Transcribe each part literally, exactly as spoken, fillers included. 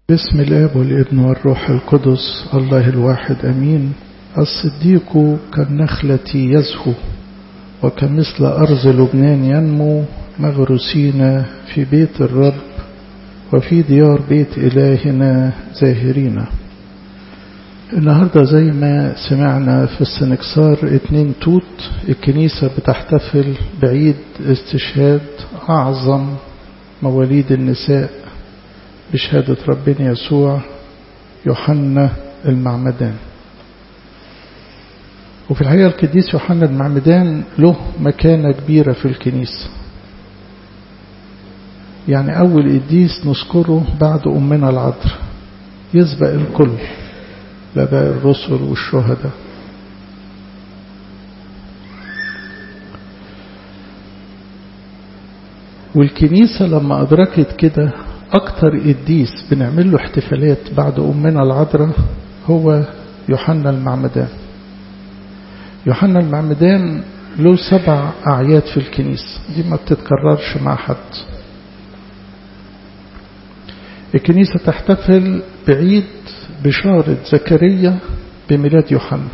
بسم الآب والابن والروح القدس الله الواحد أمين. الصديق كالنخلة يزهو وكمثل أرض لبنان ينمو، مغروسين في بيت الرب وفي ديار بيت إلهنا زاهرين. النهاردة زي ما سمعنا في السنكسار اتنين توت الكنيسة بتحتفل بعيد استشهاد أعظم مواليد النساء بشهادة ربنا يسوع، يوحنا المعمدان. وفي الحقيقة القديس يوحنا المعمدان له مكانة كبيرة في الكنيسة، يعني أول قديس نذكره بعد أمنا العذراء، يسبق الكل لباقي الرسل والشهداء. والكنيسة لما أدركت كده أكتر قديس بنعمل له احتفالات بعد أمنا العذراء هو يوحنا المعمدان. يوحنا المعمدان له سبع أعياد في الكنيسة، دي ما بتتكررش مع حد. الكنيسة تحتفل بعيد بشارة زكريا بميلاد يوحنا،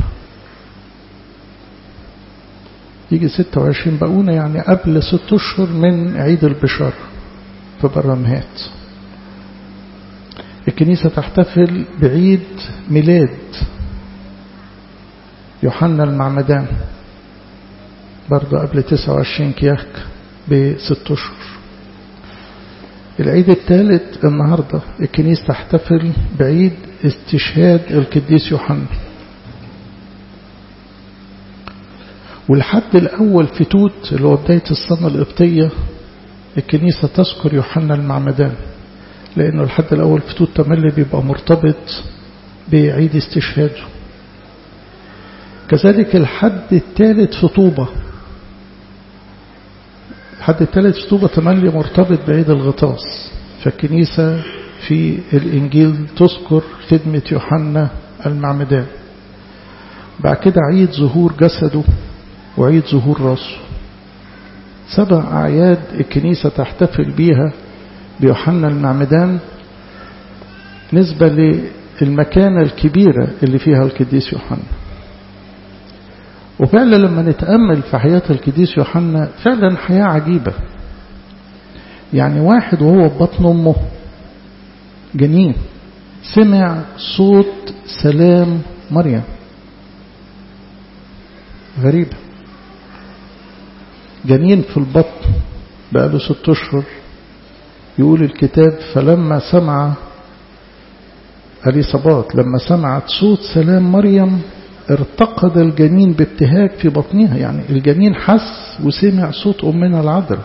يجي ستة وعشرين بقونة، يعني قبل ست أشهر من عيد البشارة في برمهات. الكنيسة تحتفل بعيد ميلاد يوحنا المعمدان برضه قبل تسعة وعشرين كياك بست أشهر. العيد الثالث النهاردة الكنيسة تحتفل بعيد استشهاد القديس يوحنا. والحد الأول في توت اللي هو بداية السنة القبطية الكنيسة تذكر يوحنا المعمدان، لأنه الحد الأول في توت تملي بيبقى مرتبط بعيد استشهاده. كذلك الحد الثالث في طوبة، الحد الثالث في طوبة تملي مرتبط بعيد الغطاس، فالكنيسة في الإنجيل تذكر خدمة يوحنا المعمدان. بعد كده عيد ظهور جسده وعيد ظهور راسه. سبع أعياد الكنيسة تحتفل بيها بيوحنا المعمدان نسبة للمكانة الكبيرة اللي فيها القديس يوحنا. وفعلا لما نتأمل في حياة القديس يوحنا فعلا حياة عجيبة. يعني واحد وهو ببطن أمه جنين سمع صوت سلام مريم، غريبة. جنين في البطن بقاله ست أشهر، يقول الكتاب فلما سمع أليصابات لما سمعت صوت سلام مريم ارتقد الجنين بابتهاج في بطنها. يعني الجنين حس وسمع صوت أمنا العذراء.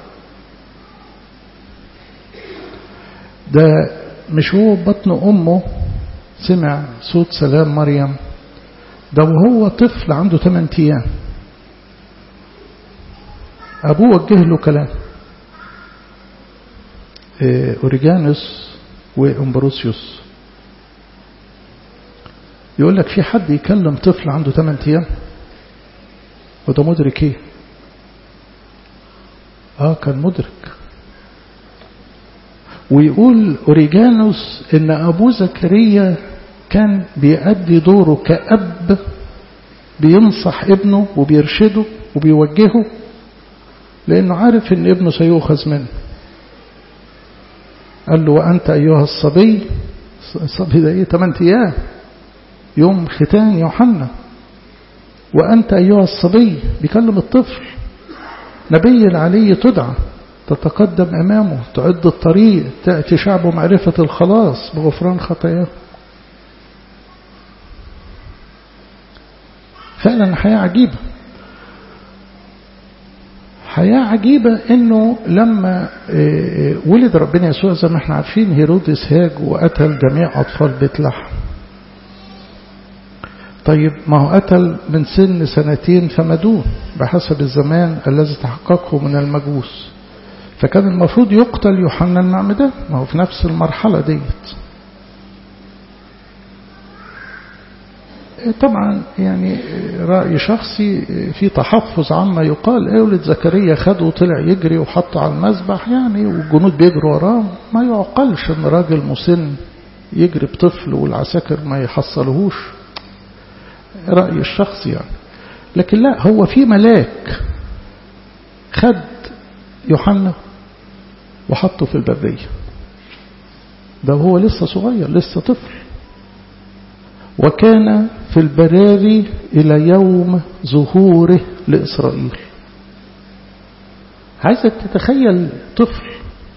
ده مش هو بطن أمه سمع صوت سلام مريم، ده وهو طفل عنده ثمانية أيام أبوه وجه له كلام. أوريجانوس وأمبروسيوس يقول لك في حد يكلم طفل عنده ثمانية أيام وده مدرك ايه؟ اه كان مدرك. ويقول أوريجانوس ان ابو زكريا كان بيأدي دوره كأب، بينصح ابنه وبيرشده وبيوجهه، لانه عارف ان ابنه سيؤخذ منه. قال له وأنت أيها الصبي، الصبي ده ايه؟ ثمانية أيام يوم ختان يوحنا. وأنت أيها الصبي بيكلم الطفل، نبي العلي تدعى، تتقدم أمامه، تعد الطريق، تأتي شعبه معرفة الخلاص بغفران خطاياه. فعلا حياة عجيبة، حياة عجيبة. انه لما ولد ربنا يسوع زي ما احنا عارفين هيرودس هاج وقتل جميع أطفال بيت لحم. طيب ما هو قتل من سن سنتين فما دون بحسب الزمان الذي تحققه من المجوس، فكان المفروض يقتل يوحنا المعمدان، ما هو في نفس المرحلة ديت. طبعا يعني رأي شخصي في تحفظ عما يقال اولد زكريا خده وطلع يجري وحطه على المذبح يعني والجنود بيجروا وراه. ما يعقلش ان راجل مسن يجري بطفل والعساكر ما يحصلهوش، رأي الشخص يعني. لكن لا، هو في ملاك خد يوحنا وحطه في البرية، ده هو لسه صغير لسه طفل. وكان في البراري إلى يوم ظهوره لإسرائيل. عايزك تتخيل طفل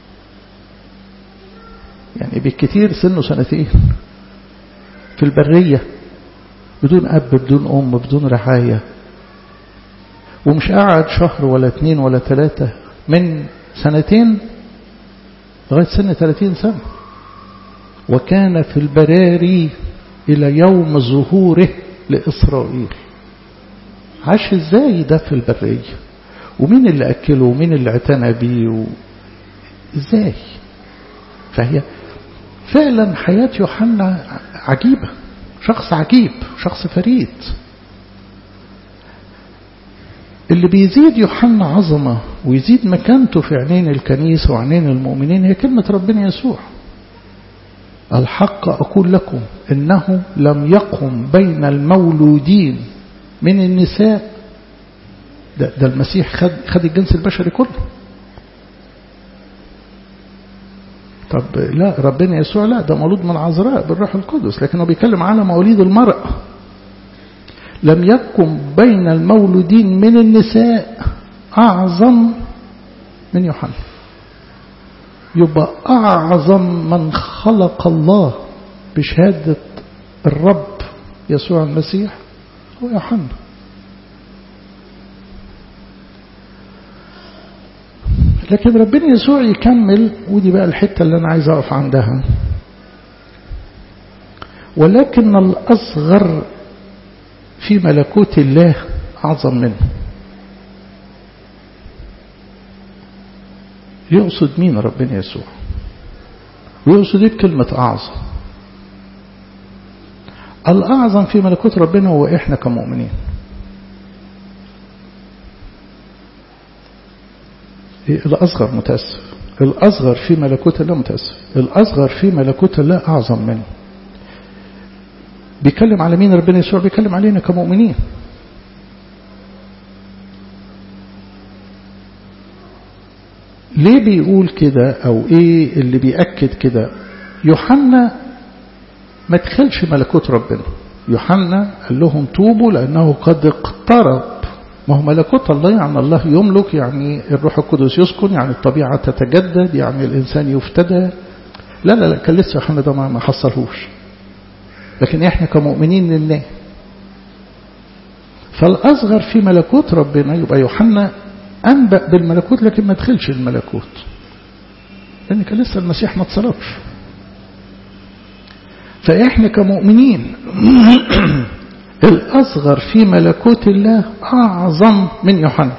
يعني بالكثير سنه سنتين في البرية بدون أب بدون أم بدون رعاية، ومش قاعد شهر ولا اتنين ولا ثلاثة، من سنتين لغاية سنة ثلاثين سنة. وكان في البراري إلى يوم ظهوره لإسرائيل. عاش ازاي ده في البرية؟ ومين اللي أكله ومين اللي اعتنى بيه و... ازاي؟ فهي فعلا حياة يوحنا عجيبة، شخص عجيب، شخص فريد. اللي بيزيد يوحنا عظمة ويزيد مكانته في عينين الكنيسة وعينين المؤمنين هي كلمة ربنا يسوع. الحق أقول لكم إنه لم يقم بين المولودين من النساء، ده, ده المسيح خد, خد الجنس البشري كله. طب لا، ربنا يسوع لا، ده مولود من عذراء بالروح القدس، لكنه بيتكلم على مواليد المرأة. لم يكن بين المولودين من النساء أعظم من يوحنا. يبقى أعظم من خلق الله بشهادة الرب يسوع المسيح هو يوحنا. لكن ربنا يسوع يكمل، ودي بقى الحتة اللي أنا عايز أقف عندها. ولكن الأصغر في ملكوت الله أعظم منه. يقصد مين ربنا يسوع؟ ويقصد ايه بكلمة أعظم؟ الأعظم في ملكوت ربنا هو إحنا كمؤمنين. الأصغر متأسف، الأصغر في ملكوت الله متأسف، الأصغر في ملكوت الله أعظم منه. بيكلم على مين ربنا يسوع؟ بيكلم علينا كمؤمنين. ليه بيقول كده أو إيه اللي بيأكد كده؟ يوحنا ما دخلش ملكوت ربنا. يوحنا قال لهم توبوا لأنه قد اقترب. ما هو ملكوت الله يعني الله يملك، يعني الروح القدس يسكن، يعني الطبيعة تتجدد، يعني الإنسان يفتدى. لا لا لا، كان لسه يوحنا ده ما حصلهوش. لكن احنا كمؤمنين لله. فالأصغر في ملكوت ربنا يبقى يوحنا أنبأ بالملكوت لكن ما دخلش الملكوت، لأن كان لسه المسيح ما اتصلبش. فإحنا كمؤمنين الأصغر في ملكوت الله أعظم من يوحنا.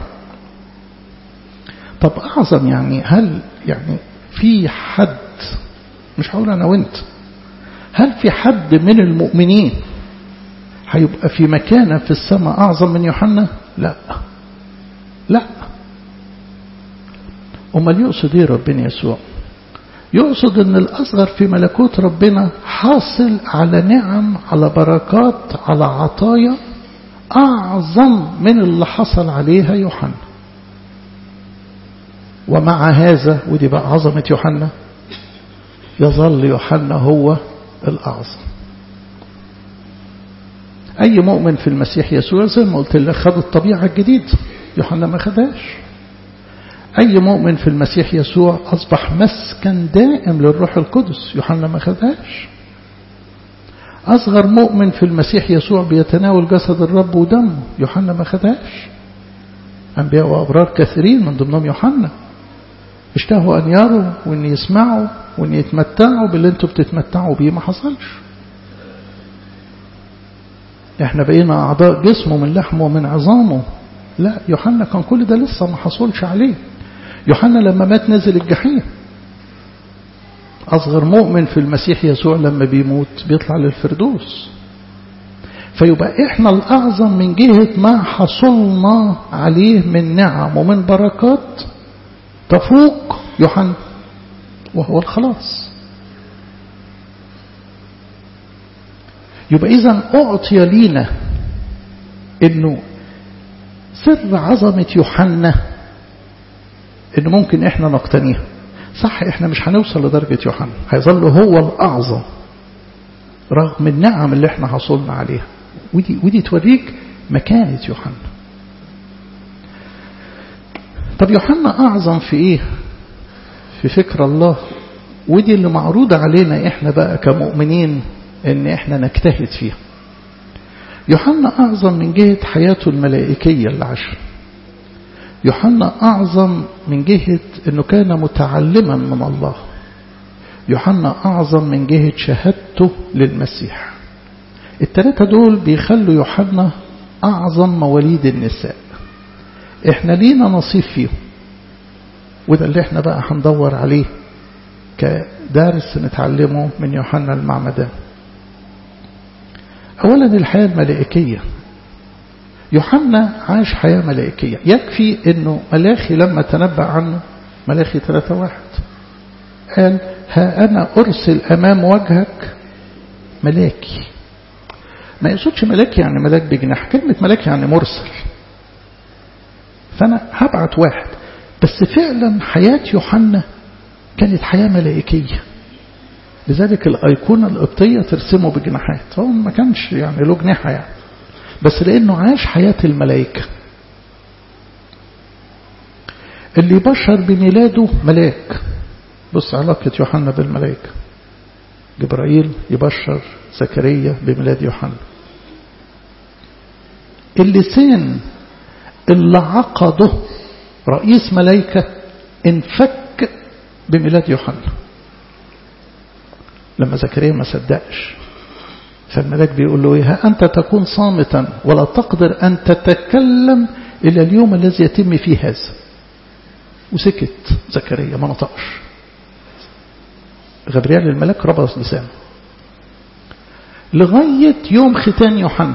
طب أعظم يعني هل يعني في حد، مش هقول أنا وإنت، هل في حد من المؤمنين هيبقى في مكانه في السماء أعظم من يوحنا؟ لا لا. أمال يقصد إيه ربنا يسوع؟ يقصد أن الأصغر في ملكوت ربنا حاصل على نعم، على بركات، على عطايا أعظم من اللي حصل عليها يوحنا. ومع هذا، ودي بقى عظمة يوحنا، يظل يوحنا هو الأعظم. أي مؤمن في المسيح يسوع زي ما قلت لك خد الطبيعة الجديدة، يوحنا ما خدهاش. أي مؤمن في المسيح يسوع أصبح مسكن دائم للروح القدس، يوحنا ما خدهاش. أصغر مؤمن في المسيح يسوع بيتناول جسد الرب ودمه، يوحنا ما خدهاش. أنبياء وأبرار كثيرين من ضمنهم يوحنا اشتهوا أن يروا وأن يسمعوا وأن يتمتعوا باللي انتوا بتتمتعوا بيه، ما حصلش. احنا بقينا أعضاء جسمه من لحمه ومن عظامه. لا، يوحنا كان كل ده لسه ما حصلش عليه. يوحنا لما مات نزل الجحيم. أصغر مؤمن في المسيح يسوع لما بيموت بيطلع للفردوس. فيبقى إحنا الأعظم من جهة ما حصلنا عليه من نعم ومن بركات تفوق يوحنا، وهو الخلاص. يبقى إذن أعطي لينا إنه سر عظمة يوحنا إنه ممكن إحنا نقتنيها. صح إحنا مش هنوصل لدرجة يوحنا، هيظل هو الأعظم رغم النعم اللي إحنا حصلنا عليها. ودي, ودي توريك مكانة يوحنا. طب يوحنا أعظم في إيه؟ في فكر الله. ودي اللي معروضة علينا إحنا بقى كمؤمنين إن إحنا نجتهد فيها. يوحنا أعظم من جهة حياته الملائكية اللي عاشها. يوحنا أعظم من جهة أنه كان متعلما من الله. يوحنا أعظم من جهة شهادته للمسيح. الثلاثة دول بيخلوا يوحنا أعظم مواليد النساء. إحنا لينا نصيب فيهم، وده اللي إحنا بقى هندور عليه كدارس نتعلمه من يوحنا المعمدان. أولا الحياة الملائكية. يوحنا عاش حياة ملائكية. يكفي أنه ملاخي لما تنبأ عنه ملاخي ثلاثة واحد قال ها أنا أرسل أمام وجهك ملاكي. ما يقصدش ملاكي يعني ملاك بجناح، كلمة ملاكي يعني مرسل. فأنا هبعت واحد، بس فعلا حياة يوحنا كانت حياة ملائكية. لذلك الأيقونة القبطية ترسمه بجناحات. هو ما كانش يعني له جناحة يعني، بس لأنه عاش حياة الملائكة. اللي يبشر بميلاده ملاك. بص علاقة يوحنا بالملائكة. جبرائيل يبشر زكريا بميلاد يوحنا. اللسان اللي عقده رئيس ملائكة انفك بميلاد يوحنا لما زكريا ما صدقش. فالملاك بيقول له إيه؟ ها أنت تكون صامتا ولا تقدر أن تتكلم إلى اليوم الذي يتم فيه هذا. وسكت زكريا ما نطقش. غبريال الملاك ربط لسانه لغاية يوم ختان يوحنا.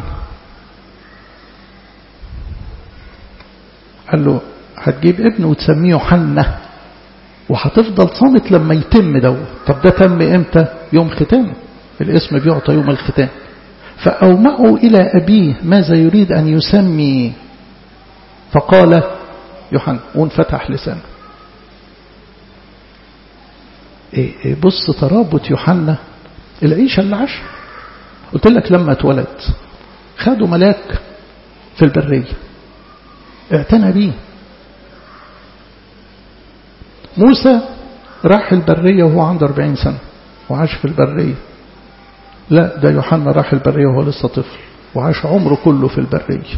قال له هتجيب ابن وتسميه يوحنا وهتفضل صامت لما يتم دوت. طب ده تم امتى؟ يوم ختانه. الاسم بيعطى يوم الختان. فأومأوا إلى أبيه ماذا يريد أن يسمي، فقال يوحنا، وانفتح لسانه. إيه بص ترابط يوحنا العيشة اللي عاش. قلت لك لما اتولد خدوا ملاك في البرية اعتنى بيه. موسى راح البرية وهو عنده أربعين سنة وعاش في البرية. لا ده يوحنا راح البرية وهو لسه طفل وعاش عمره كله في البرية.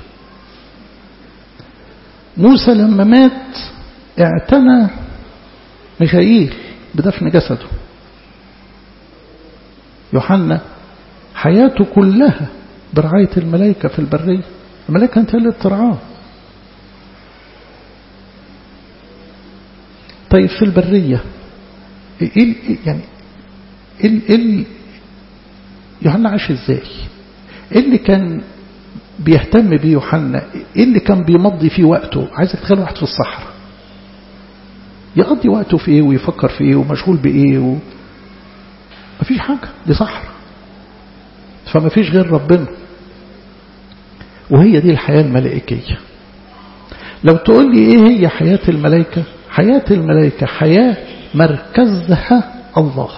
موسى لما مات اعتنى ميخائيل بدفن جسده. يوحنا حياته كلها برعاية الملائكة في البرية. الملائكة انت اللي بترعاه. طيب في البرية ايه يعني ايه ايه يوحنا عاش ازاي؟ ايه اللي كان بيهتم بيه يوحنا؟ ايه اللي كان بيمضي فيه وقته؟ عايزك تخيل واحد في الصحراء يقضي وقته في ايه ويفكر في ايه ومشغول بايه و... مفيش حاجة، دي صحراء فمفيش غير ربنا. وهي دي الحياة الملائكية. لو تقول لي ايه هي حياة الملائكة؟ حياة الملائكة حياة مركزها الله.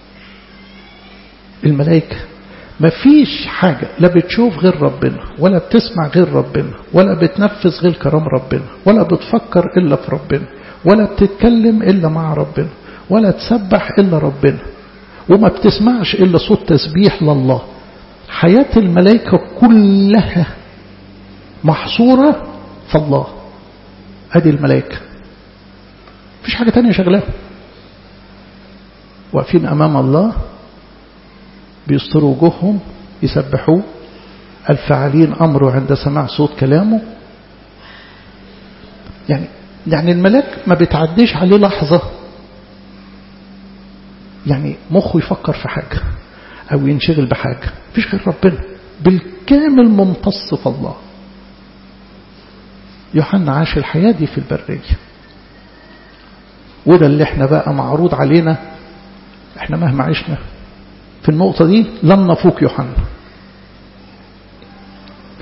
الملائكة مفيش حاجة لا بتشوف غير ربنا ولا بتسمع غير ربنا ولا بتنفذ غير كلام ربنا ولا بتفكر إلا في ربنا ولا بتتكلم إلا مع ربنا ولا تسبح إلا ربنا وما بتسمعش إلا صوت تسبيح لله. حياة الملائكة كلها محصورة في الله. هذه الملائكة مفيش حاجة تانية شغلها. واقفين أمام الله بيستروا وجوههم يسبحوه، الفاعلين أمره عند سماع صوت كلامه. يعني يعني الملاك ما بتعديش عليه لحظة يعني مخه يفكر في حاجة أو ينشغل بحاجة. مفيش غير ربنا بالكامل ممتص في الله. يوحنا عاش الحياة دي في البرية. وده اللي احنا بقى معروض علينا. احنا مهما عشنا في النقطة دي لن نفوق يوحنا.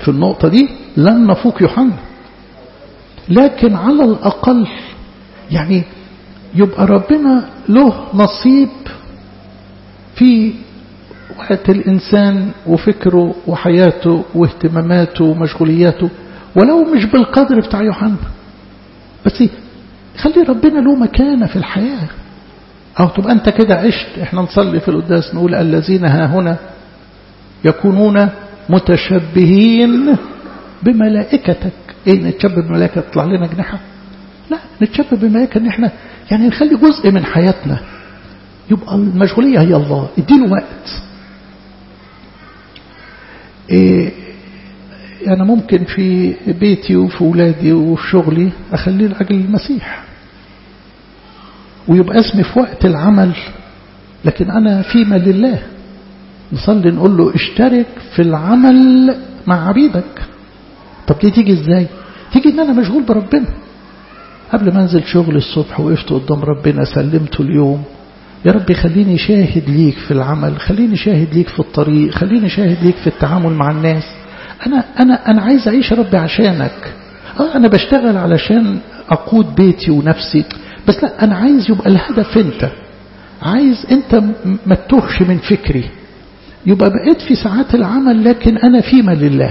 في النقطة دي لن نفوق يوحنا، لكن على الأقل يعني يبقى ربنا له نصيب في وقت الإنسان وفكره وحياته واهتماماته ومشغولياته، ولو مش بالقدر بتاع يوحنا، بس خلي ربنا له مكانة في الحياة. أو تبقى أنت كده عشت. إحنا نصلي في القداس نقول الذين ها هنا يكونون متشبهين بملائكتك. إيه نتشبه بملائكة تطلع لنا جناحة؟ لا، نتشبه بملائكة إن إحنا يعني نخلي جزء من حياتنا يبقى المشغولية هي الله. اديله وقت. إيه أنا ممكن في بيتي وفي أولادي وفي شغلي أخليه لأجل المسيح، ويبقى اسمي في وقت العمل لكن أنا فيما لله. نصلي نقول له اشترك في العمل مع عبيدك. طب دي تيجي ازاي؟ تيجي ان انا مشغول بربنا. قبل ما انزل شغل الصبح وقفت قدام ربنا سلمته اليوم، يا رب خليني شاهد ليك في العمل، خليني شاهد ليك في الطريق، خليني شاهد ليك في التعامل مع الناس. انا انا انا عايز اعيش يا رب عشانك. اه انا بشتغل علشان اقود بيتي ونفسي، بس لا انا عايز يبقى الهدف انت، عايز انت ما تتوهش من فكري. يبقى بقيت في ساعات العمل لكن انا فيما لله.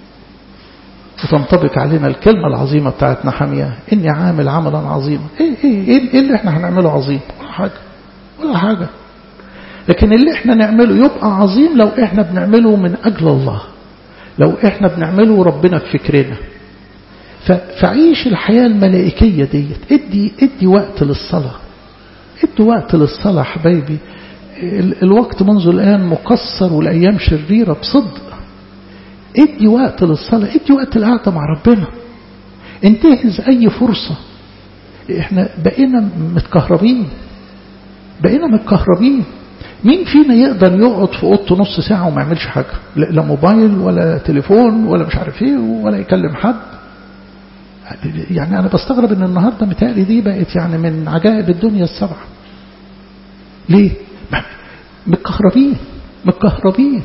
وتنطبق علينا الكلمة العظيمة بتاعت نحمية، إني عامل عملا عظيما. إيه, إيه, إيه اللي إحنا هنعمله عظيم؟ ولا حاجة ولا حاجة. لكن اللي إحنا نعمله يبقى عظيم لو إحنا بنعمله من أجل الله، لو إحنا بنعمله ربنا في فكرنا. فعيش الحياة الملائكية ديت. ادي, ادي وقت للصلاة، ادي وقت للصلاة حبايبي. الوقت منذ الآن مقصر والأيام شريرة بصدق. ادي وقت للصلاة، ادي وقت القعدة مع ربنا. انتهز اي فرصة. احنا بقينا متكهربين، بقينا متكهربين. مين فينا يقدر يقعد في اوضته نص ساعة وما يعملش حاجة؟ لا موبايل ولا تليفون ولا مش عارف ايه ولا يكلم حد. يعني انا بستغرب ان النهاردة متهيألي دي بقت يعني من عجائب الدنيا السبعة. ليه؟ متكهربين متكهربين.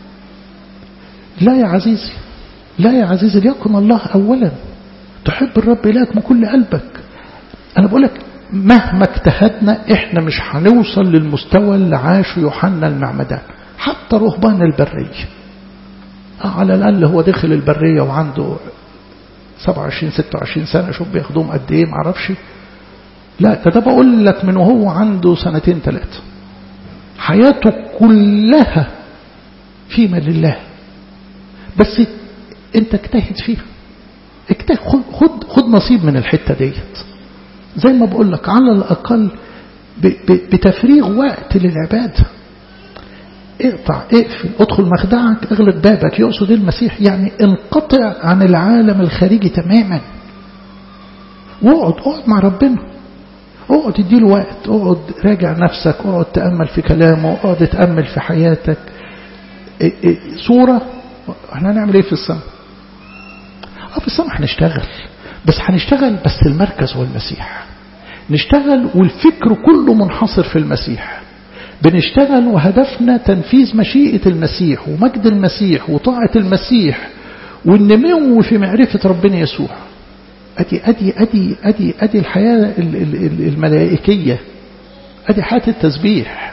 لا يا عزيزي، لا يا عزيزي، ليكن الله أولا. تحب الرب إلهك من كل قلبك. أنا بقولك مهما اجتهدنا إحنا مش هنوصل للمستوى اللي عاشه يوحنا المعمدان، حتى رهبان البرية. على الأقل هو دخل البرية وعنده سبعة وعشرين ستة وعشرين سنة، شوف بياخدوهم قد إيه معرفش. لا ده, ده بقول لك من وهو عنده سنتين ثلاثة حياته كلها فيما لله. بس انت اجتهد فيها، اجتهد، خد, خد نصيب من الحتة ديت. زي ما بقول لك على الأقل بتفريغ وقت للعبادة. اقطع، اقفل، ادخل مخدعك، اغلق بابك. يقصد المسيح يعني انقطع عن العالم الخارجي تماما، واقعد اقعد مع ربنا. اقعد اديله وقت، اقعد راجع نفسك، اقعد تأمل في كلامه، اقعد تأمل في حياتك. ايه ايه صورة احنا هنعمل ايه في السماء؟ اه في السماء هنشتغل، بس هنشتغل بس المركز هو المسيح. نشتغل والفكر كله منحصر في المسيح. بنشتغل وهدفنا تنفيذ مشيئة المسيح ومجد المسيح وطاعة المسيح والنمو في معرفة ربنا يسوع. ادي ادي ادي ادي ادي الحياة الملائكية، ادي حياة التسبيح.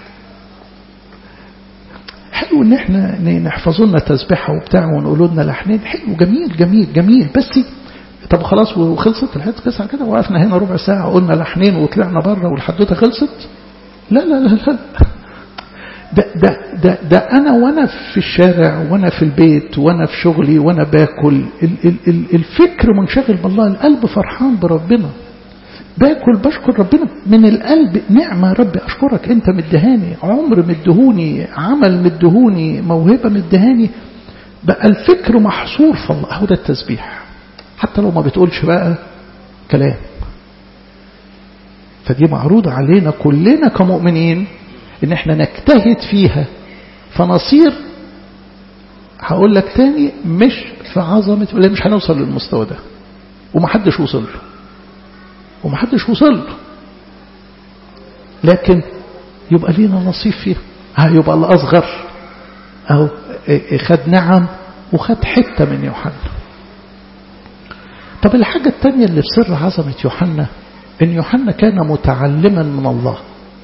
حلو ان احنا نحفظوا لنا تسبيحه وبتاع ونقولوا لنا لحنين، حلو جميل جميل جميل. بس طب خلاص وخلصت الحدث كده كده، وقفنا هنا ربع ساعه قلنا لحنين وطلعنا بره والحدوته خلصت؟ لا لا لا لا. ده ده ده ده انا وانا في الشارع وانا في البيت وانا في شغلي وانا باكل، الفكر منشغل بالله، القلب فرحان بربنا، باكل بشكر ربنا من القلب. نعمة ربي أشكرك، أنت مدهاني عمر، مدهوني عمل، مدهوني موهبة، مدهاني. بقى الفكر محصور في الله. هو ده التسبيح، حتى لو ما بتقولش بقى كلام. فدي معروضة علينا كلنا كمؤمنين ان احنا نجتهد فيها، فنصير هقول لك تاني مش في عظمة، ولا مش هنوصل للمستوى ده ومحدش وصل له ومحدش وصل له، لكن يبقى لينا نصيب فيها. ها يبقى الأصغر أهو خد نعم وخد حتة من يوحنا. طب الحاجة التانية اللي في سر عظمة يوحنا إن يوحنا كان متعلما من الله.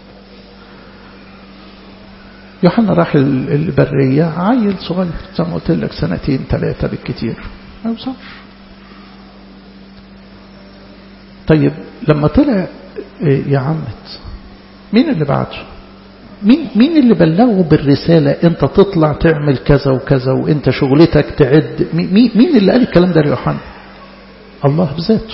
يوحنا راح البرية عيل صغير زي ما قلت لك سنتين ثلاثة بالكتير ما يوصلش. طيب لما طلع يا عمت مين اللي بعته؟ مين مين اللي بلغه بالرسالة انت تطلع تعمل كذا وكذا وانت شغلتك تعد؟ مين مين اللي قال الكلام ده ليوحنا؟ الله بذاته.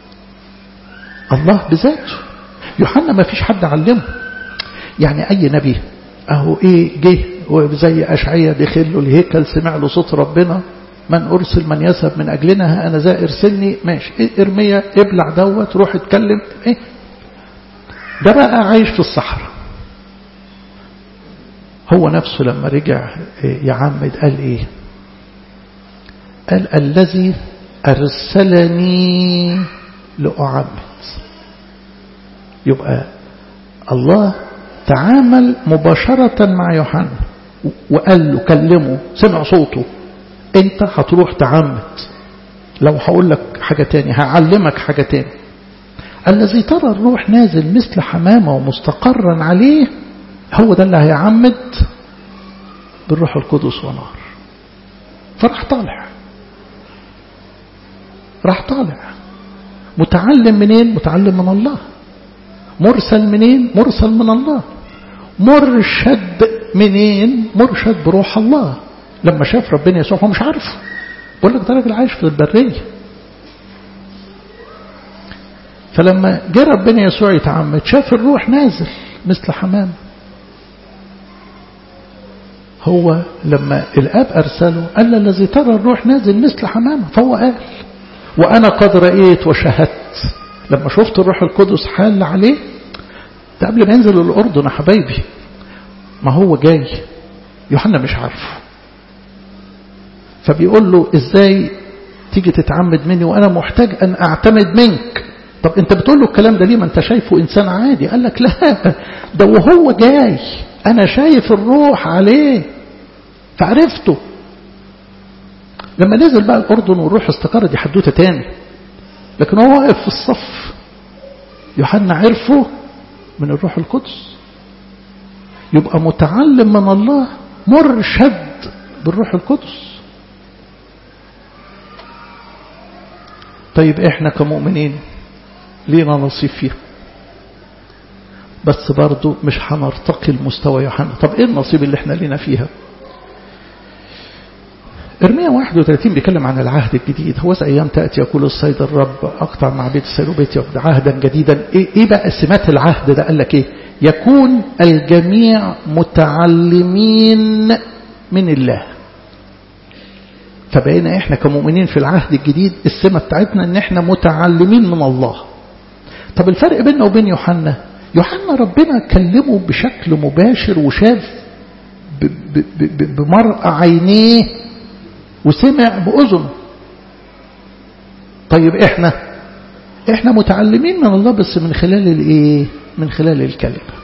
الله بذاته. يوحنا ما فيش حد علمه. يعني اي نبي اهو ايه جه وزي اشعياء دخل له الهيكل سمع له صوت ربنا من ارسل من يذهب من اجلنا انا ذا ارسلني ماشي. إيه ارميا ابلع دوت روح اتكلم. ايه ده بقى عايش في الصحراء. هو نفسه لما رجع يعمد قال ايه؟ قال الذي ارسلني لاعمد. يبقى الله تعامل مباشرة مع يوحنا وقال له كلمه سمع صوته انت هتروح تعمد. لو هقول لك حاجة تاني هعلمك حاجة تاني. الذي ترى الروح نازل مثل حمامة ومستقرا عليه هو ده اللي هيعمد بالروح القدس ونار. فراح طالع راح طالع متعلم منين؟ متعلم من الله. مرسل منين؟ مرسل من الله. مرشد منين؟ مرشد بروح الله. لما شاف ربنا يسوع هو مش عارفه. بقول لك ده راجل عايش في البرية. فلما جه ربنا يسوع يتعمد شاف الروح نازل مثل حمام. هو لما الآب أرسله قال الذي ترى الروح نازل مثل حمامة. فهو قال وأنا قد رأيت وشهدت. لما شفت الروح القدس حال عليه ده قبل ما ينزل الأردن يا حبايبي. ما هو جاي يوحنا مش عارفه. فبيقول له ازاي تيجي تتعمد مني وأنا محتاج أن أعتمد منك؟ طب انت بتقول له الكلام ده ليه؟ ما انت شايفه إنسان عادي. قال لك لا ده وهو جاي أنا شايف الروح عليه فعرفته. لما نزل بقى الأردن والروح استقر دي حدوته تاني. لكن هو واقف في الصف يوحنا عرفه من الروح القدس. يبقى متعلم من الله مرشد بالروح القدس. طيب احنا كمؤمنين لينا نصيب فيها بس برضو مش هنرتقي المستوى يوحنا. طب ايه النصيب اللي احنا لينا فيها؟ ارميا واحد وثلاثين بيتكلم عن العهد الجديد. هو ايام تأتي يقول السيد الرب اقطع مع بيت السيد وبيت يعقوب عهدا جديدا. ايه, ايه بقى سمات العهد ده؟ قال لك ايه؟ يكون الجميع متعلمين من الله. فبقينا احنا كمؤمنين في العهد الجديد السمة بتاعتنا ان احنا متعلمين من الله. طب الفرق بيننا وبين يوحنا؟ يوحنا ربنا كلمه بشكل مباشر وشاف بمرأة عينيه وسمع بأذنه. طيب احنا احنا متعلمين من الله بس من خلال الايه؟ من خلال الكلمة.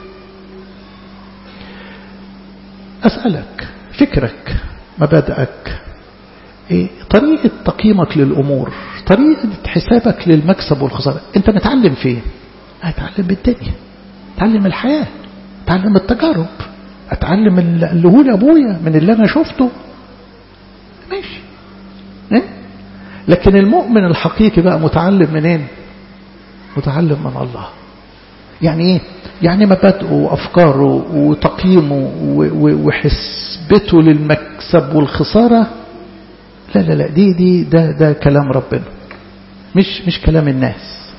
أسألك فكرك مبادئك إيه؟ طريقة تقييمك للأمور، طريقة حسابك للمكسب والخسارة، انت متعلم فين؟ هتعلم بالدنيا، اتعلم الحياة، اتعلم التجارب، اتعلم اللي هو لأبويا من اللي انا شفته ماشي. إيه؟ لكن المؤمن الحقيقي بقى متعلم منين؟ متعلم من الله. يعني ايه؟ يعني مبادئه وافكاره وتقييمه وحسبته للمكسب والخسارة لا لا لا دي دي ده ده كلام ربنا مش مش كلام الناس.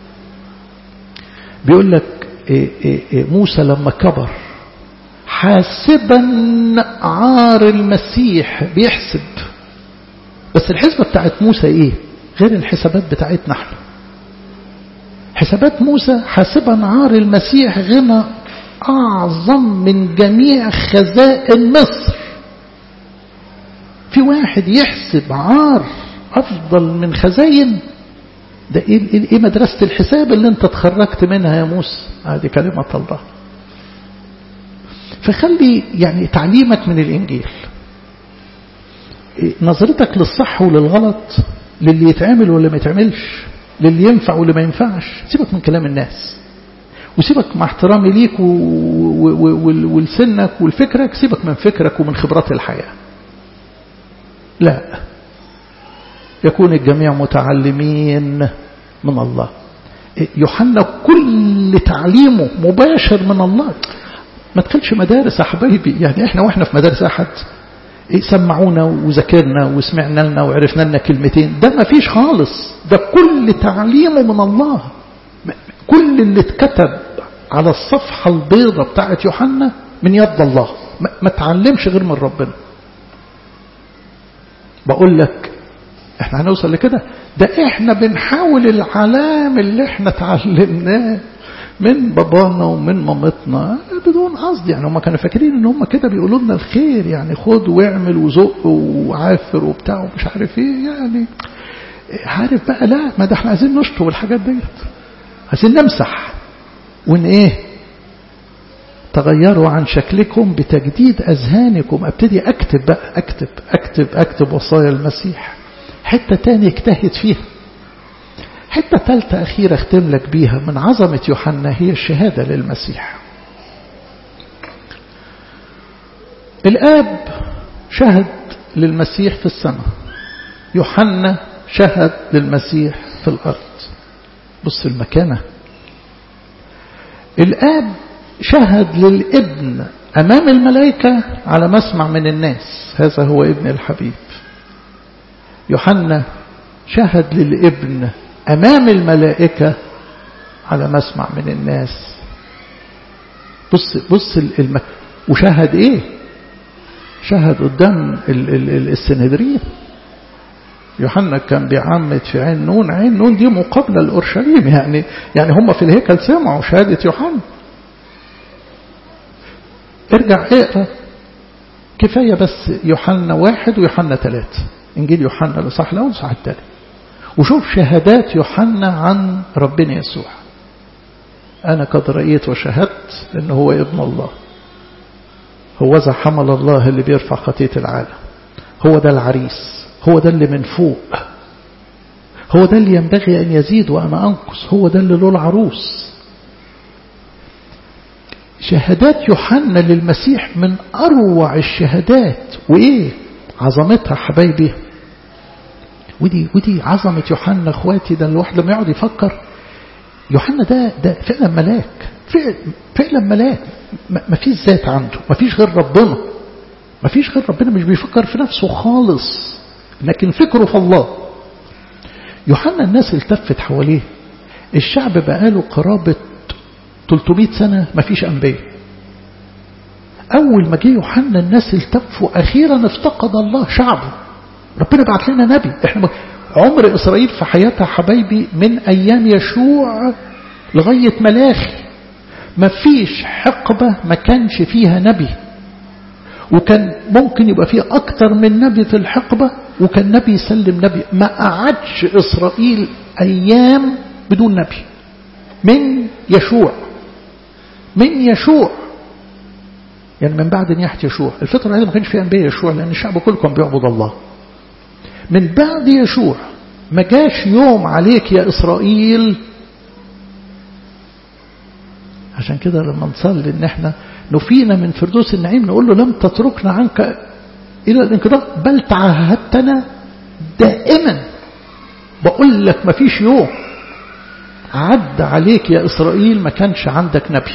بيقول لك إيه إيه إيه موسى لما كبر حاسبا عار المسيح بيحسب. بس الحسبة بتاعت موسى ايه غير الحسابات بتاعتنا احنا. حسابات موسى حاسبا عار المسيح غنى أعظم من جميع خزائن مصر. في واحد يحسب عار أفضل من خزائن. ده إيه, إيه مدرسة الحساب اللي انت تخرجت منها يا موسى؟ هذه كلمة الله. فخلي يعني تعليمك من الإنجيل. نظرتك للصح وللغلط، للي يتعمل واللي ما يتعملش، للي ينفع واللي ما ينفعش. سيبك من كلام الناس، وسيبك مع احترامي ليك ولسنك ولفكرك، سيبك من فكرك ومن خبرات الحياة. لا، يكون الجميع متعلمين من الله. يوحنا كل تعليمه مباشر من الله. ما تدخلش مدارس يا حبايبي، يعني احنا واحنا في مدارس احد سمعونا وذاكرنا وسمعنا لنا وعرفنا لنا كلمتين، ده ما فيش خالص. ده كل تعليمه من الله. كل اللي اتكتب على الصفحة البيضة بتاعت يوحنا من يد الله، ما تعلمش غير من ربنا. بقول لك احنا هنوصل لكده؟ ده احنا بنحاول العلام اللي احنا تعلمناه من بابانا ومن مامتنا بدون قصد. يعني هم كانوا فاكرين ان هم كده بيقولوا لنا الخير، يعني خد واعمل وزق وعافر وبتاع ومش عارف ايه. يعني عارف بقى، لا، ما ده احنا عايزين نشطب الحاجات ديت، عايزين نمسح ون ايه تغيروا عن شكلكم بتجديد اذهانكم. ابتدي اكتب بقى، اكتب اكتب اكتب وصايا المسيح. حتة تاني اجتهد فيها. حتة ثالثة أخيرة اختم لك بيها من عظمة يوحنا، هي الشهادة للمسيح. الآب شهد للمسيح في السماء، يوحنا شهد للمسيح في الأرض. بص المكانة. الآب شهد للابن أمام الملائكة على مسمع من الناس، هذا هو ابن الحبيب. يوحنا شهد للابن أمام الملائكة على مسمع من الناس. بص بص الم... وشهد إيه؟ شهد قدام السنهدرين. يوحنا كان بيعمد في عين نون. عين نون دي مقابلة لأورشليم، يعني يعني هم في الهيكل سمعوا شهادة يوحنا. ارجع اقرأ، كفاية بس يوحنا واحد ويوحنا ثلاثة، إنجيل يوحنا الإصحاح الأول والإصحاح الثاني، وشوف شهادات يوحنا عن ربنا يسوع. أنا قد رأيت وشهدت أنه هو ابن الله، هو ذا حمل الله اللي بيرفع خطية العالم، هو ده العريس، هو ده اللي من فوق، هو ده اللي ينبغي أن يزيد وأنا أنقص، هو ده اللي له العروس. شهادات يوحنا للمسيح من أروع الشهادات. وإيه عظمتها حبايبي؟ ودي ودي عظمة يوحنا اخواتي. ده الواحد لما يقعد يفكر، يوحنا ده ده فعلا ملاك، فعلا, فعلا ملاك. ما فيش ذات عنده، ما فيش غير ربنا، ما فيش غير ربنا، مش بيفكر في نفسه خالص، لكن فكره في الله. يوحنا الناس التفت حواليه، الشعب بقاله قرابة ثلاثمائة سنة ما فيش أنبياء. أول ما جه يوحنا الناس التفوا، أخيرا افتقد الله شعبه. ربنا بعت لنا نبي. احنا عمر إسرائيل في حياتها حبايبي من أيام يشوع لغاية ملاخي ما فيش حقبة ما كانش فيها نبي، وكان ممكن يبقى فيه أكتر من نبي في الحقبة، وكان نبي يسلم نبي. ما قعدش إسرائيل أيام بدون نبي من يشوع، من يشوع يعني من بعد نياحة يشوع. الفترة هذه ما كانش فيها أنبياء يشوع، لأن الشعب كله كان بيعبد الله. من بعد يشوع ما جاش يوم عليك يا إسرائيل. عشان كده لما نصلي إن احنا نفينا من فردوس النعيم، نقول له لم تتركنا عنك إلى الانقضاء بل تعهدتنا دائما. بقول لك ما فيش يوم عد عليك يا إسرائيل ما كانش عندك نبي.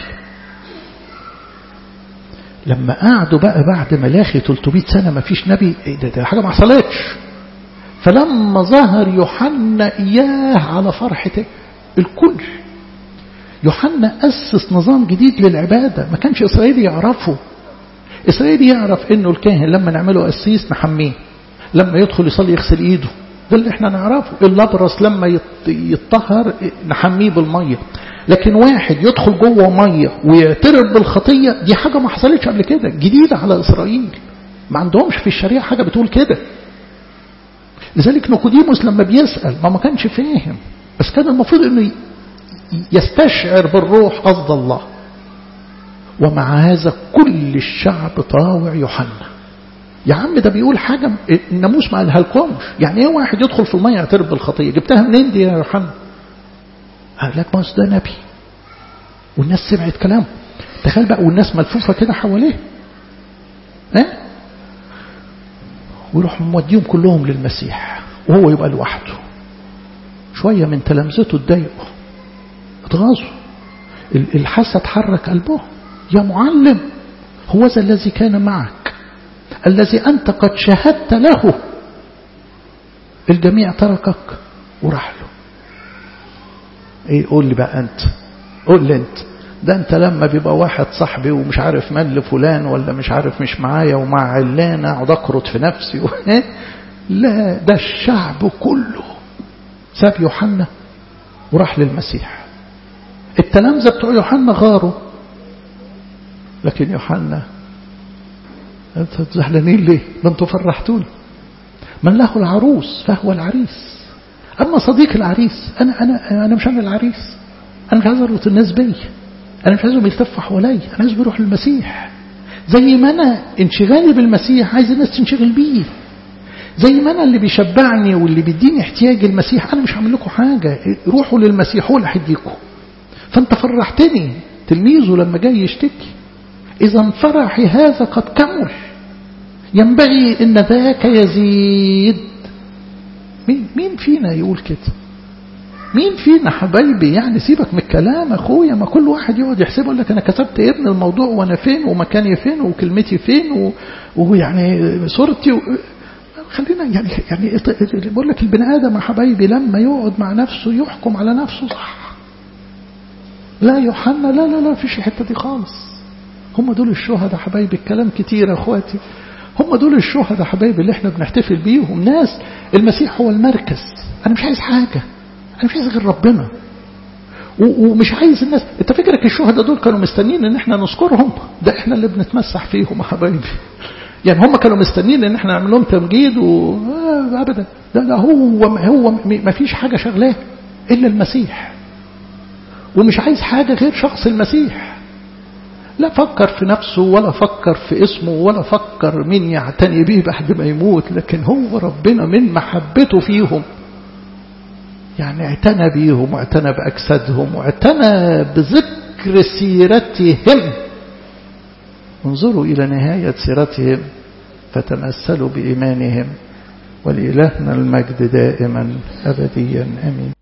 لما قعدوا بقى بعد ملاخي ثلاثمائة سنة ما فيش نبي، ده, ده حاجة ما حصلتش. فلما ظهر يوحنا إياه على فرحته الكل. يوحنا أسس نظام جديد للعبادة ما كانش إسرائيل يعرفه. إسرائيل يعرف إنه الكاهن لما نعمله قسيس نحميه، لما يدخل يصلي يغسل إيده، ده اللي احنا نعرفه. الأبرص لما يتطهر نحميه بالمية. لكن واحد يدخل جوه مية ويعترف بالخطية، دي حاجة ما حصلتش قبل كده، جديدة على إسرائيل. ما عندهمش في الشريعة حاجة بتقول كده. لذلك نيقوديموس لما بيسأل ما ما كانش فاهم، بس كان المفروض انه يستشعر بالروح قصد الله. ومع هذا كل الشعب طاوع يوحنا. يا عم ده بيقول حاجة الناموس ما قالها لكمش. يعني ايه واحد يدخل في المية يعترف بالخطية؟ جبتها منين دي يا يوحنا؟ قال لك ما ده نبي والناس سمعت كلامه. تخيل بقى والناس ملفوفة كده حواليه ها أه؟ ويروح موديهم كلهم للمسيح وهو يبقى لوحده. شوية من تلامذته اتضايقوا اتغاظوا، الحاسة تحرك قلبه. يا معلم هو ذا الذي كان معك الذي أنت قد شهدت له الجميع تركك وراح له. ايه قول لي بقى انت، قول لي انت، ده انت لما بيبقى واحد صاحبي ومش عارف مال فلان ولا مش عارف مش معايا ومع علانة اقعد اقرط في نفسي و... لا ده الشعب كله ساب يوحنا وراح للمسيح. التلامذة بتوع يوحنا غاروا، لكن يوحنا انتوا زعلانين ليه؟ ده انتوا فرحتوني. من له العروس فهو العريس. اما صديق العريس انا انا انا مش انا العريس، انا مش عايز اربط الناس بيا، انا مش عايزهم يلتفوا حواليا، انا عايز بروح للمسيح. زي ما انا انشغالي بالمسيح عايز الناس تنشغل بيه، زي ما انا اللي بيشبعني واللي بيديني احتياج المسيح انا مش هعمل لكم حاجه، روحوا للمسيح هو اللي هيديكم. فانت فرحتني تلميذه لما جاي يشتكي. اذا فرحي هذا قد كمل، ينبغي ان ذاك يزيد. مين مين فينا يقول كده؟ مين فينا حبايبي؟ يعني سيبك من الكلام اخويا، ما كل واحد يقعد يحسب يقول لك انا كسبت ابن الموضوع وانا فين ومكاني فين وكلمتي فين ويعني صورتي و... خلينا يعني يعني بقول لك البني ادم يا حبايبي لما يقعد مع نفسه يحكم على نفسه صح. لا يوحنا لا لا لا فيش الحته دي خالص. هم دول الشهداء حبايبي، الكلام كتير يا اخواتي. هم دول الشهداء حبايبي اللي احنا بنحتفل بيهم، ناس المسيح هو المركز. انا مش عايز حاجه، انا مش عايز غير ربنا، ومش عايز الناس. انت فكرك الشهداء دول كانوا مستنيين ان احنا نذكرهم؟ ده احنا اللي بنتمسح فيهم يا حبايبي. يعني هم كانوا مستنيين ان احنا نعمل لهم تمجيد و آه ابدا. ده ده هو هو ما فيش حاجه شغلاه الا المسيح، ومش عايز حاجه غير شخص المسيح. لا فكر في نفسه ولا فكر في اسمه ولا فكر مين يعتني به بعد ما يموت، لكن هو ربنا من محبته فيهم يعني اعتنى بيهم واعتنى بأجسادهم واعتنى بذكر سيرتهم. انظروا إلى نهاية سيرتهم فتمثلوا بإيمانهم. ولإلهنا المجد دائما أبديا آمين.